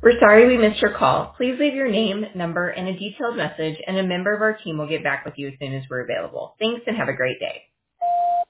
We're sorry we missed your call. Please leave your name, number, and a detailed message, and a member of our team will get back with you as soon as we're available. Thanks and have a great day.